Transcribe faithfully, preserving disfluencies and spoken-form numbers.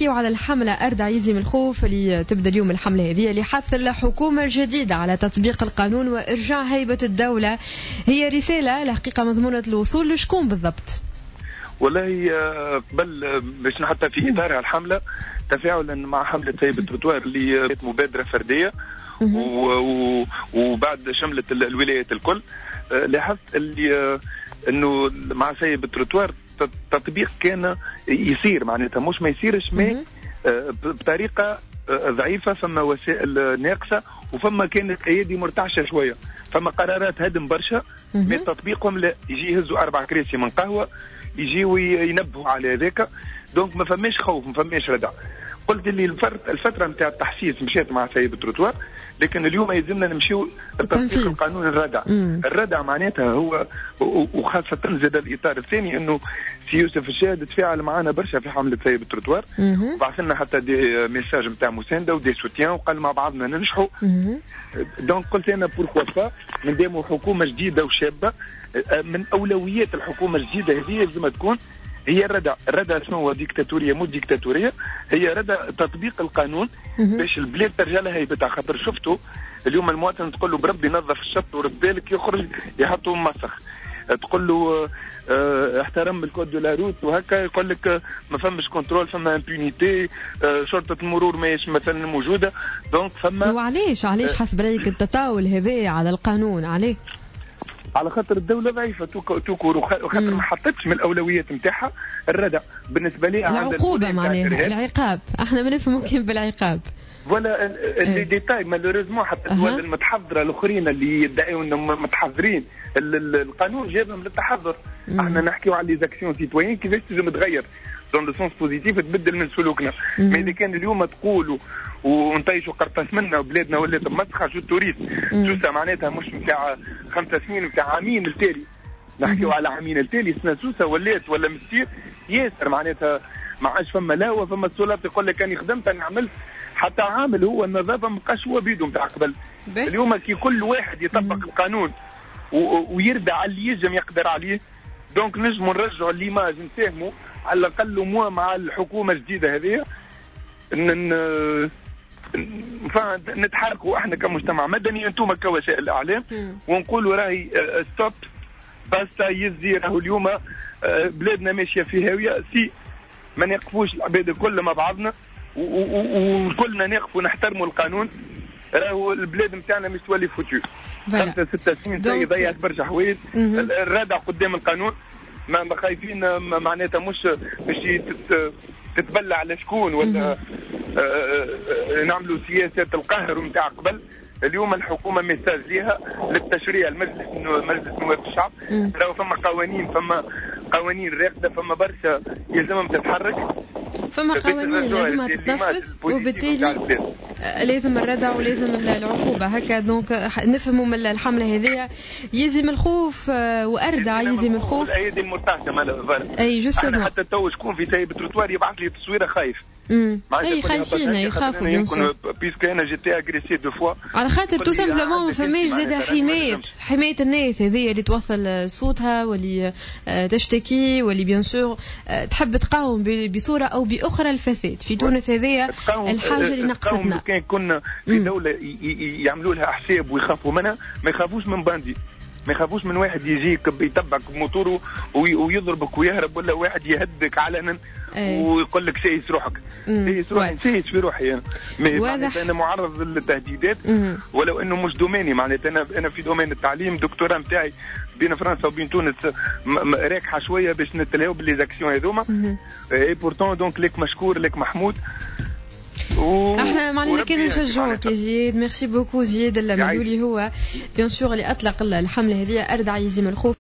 نحكيو على الحملة أردع يزي من الخوف اللي تبدأ اليوم. الحملة هذه لحث الحكومة الجديدة على تطبيق القانون وإرجاع هيبة الدولة. هي رسالة الحقيقة مضمونة الوصول لشكون بالضبط؟ والله قبل باش حتى في إطار الحملة تفاعلا مع حملة هيبة التروتوار اللي مبادرة فردية وبعد شملت الولايات الكل، لاحظت اللي انه مع هيبة التروتوار التطبيق كان يصير معناتها مش ما يصيرش ما بطريقة ضعيفة، فما وسائل ناقصة وفما كانت ايادي مرتعشة شوية، فما قرارات هدم برشا من تطبيقهم. لا يجي يهزوا اربع كراسي من قهوة يجيوا ينبهوا على هذاك، دونك ما فماش خوف ما فماش ردع. قلت لي الفترة نتاع التحسيس مشيت مع هيبة التروتوار، لكن اليوم يلزمنا نمشيو لتطبيق القانون الردع. مم. الردع معناتها هو وخاصة زاد الإطار الثاني انه سي يوسف الشاهد تفاعل معنا برشا في حملة هيبة التروتوار، وبعث لنا حتى دي ميساج نتاع مساندة ودي سوتيان وقال مع بعضنا ننجحوا. دونك قلت انا بوركوا با من دامو حكومة جديدة وشابة، من أولويات الحكومة الجديدة هذه لازم تكون هي الردع. الردع شنو هو؟ ديكتاتورية مو ديكتاتورية، هي ردع تطبيق القانون باش البلاد ترجع لها هيبتها. خاطر شفتوا اليوم المواطن تقول له بربي نظف الشط ورد بالك يخرج يحطوا مسخ، تقول له اه احترم الكود دو لا روت وهكا يقول لك اه ما فماش كنترول، فما امبونيتي، اه شرطة المرور ماهيش مثلا موجودة. دونك فما وعليش علاش حسب رايك التطاول هذا على القانون؟ عليه على خاطر الدولة ضعيفة توكور وخاطر ما حطتش من الأولويات نتاعها الردع. بالنسبة لي العقوبة معناها العقاب، احنا ما نفهم ممكن بالعقاب ولا اللي ديتاي مالوريزمون حتى الدول المتحضرة الآخرين اللي يدعيوا انهم متحضرين القانون جابهم للتحضر. احنا نحكيو على لي زاكسيون سيتويين كيفاش تنجم تغير دون لو سونس بوزيتيف تبدل من سلوكنا. ما اذا كان اليوم تقولوا ونطيشوا قرطاس منا وبلادنا ولات مسخه شو تريد سوسه معناتها مش نتاع خمسة سنين نتاع عامين التالي، نحكيو على عامين التالي سنه سوسه ولات ولا مسير ياسر معناتها ما عادش فما لا وفما السلطه يقول لك اني خدمت اني عملت حتى عامل هو النظافه ما بقاش هو بيدو نتاع قبل. اليوم كي كل واحد يطبق مم. القانون ويرد على اللي يجم يقدر عليه، دونك نجموا نرجعوا ليماج نساهموا على الاقل مو مع الحكومه الجديده هذه نتحركوا احنا كمجتمع مدني انتم كوسائل الاعلام ونقولوا راهي ستوب باستا يزي راهو اليوم بلادنا ماشيه في هاويه سي ما نقفوش العباد الكل مع بعضنا وكلنا نقف ونحترموا القانون. راهو البلاد نتاعنا مش تولي فوتو خمسة ستة سنين سي ضيعت برشا حوايج. الردع قدام القانون ما خايفين معناتها مش باش تتبلع على شكون ولا نعملوا سياسة القهر ونتاع قبل. اليوم الحكومة ميساج ليها للتشريع المجلس مجلس نواب الشعب، راهو فما قوانين فما قوانين راقدة فما برشا يلزمهم تتحرك، فما قوانين لازمها تتنفذ وبالتالي لازم الردع ولازم العقوبة هكا. دونك نفهموا من الحملة هذه يزي من الخوف وأردع يزي من الخوف الأيدي المرتاحة مالا أي جوستومون. حتى تو شكون في هيبة التروتوار يبعث لي تصويرة خايف اي خايفين يخافوا بيان سور بيسكو انا جيتي اغريسي دو فوا على خاطر تو سامبلومون ما فماش زاده حمايه حمايه الناس هذه اللي توصل صوتها واللي تشتكي واللي بيان سور تحب تقاوم بصوره او باخرى الفساد في تونس. هذه الحاجه اللي نقصتنا. كان كنا في دوله يعملوا لها حساب ويخافوا منها، ما يخافوش من باندي، ما يخافوش من واحد يجيك يتبعك بموتوره ويضربك ويهرب، ولا واحد يهدك علنا ويقول لك سيس روحك. سيس روحي سيس في روحي انا انا معرض للتهديدات ولو انه مش دوميني. معناتها انا انا في دومين التعليم دكتوراه نتاعي بين فرنسا وبين تونس راكحه شويه باش نتلاو باللي زاكسيون هذوما اي بورتون. دونك لك مشكور لك محمود. احنا معناها كان نشجعوك يا زياد. ميرسي بوكو زياد الملولي هو بيان سور اللي اطلق الحمله هذه أردع يزي من الخوف.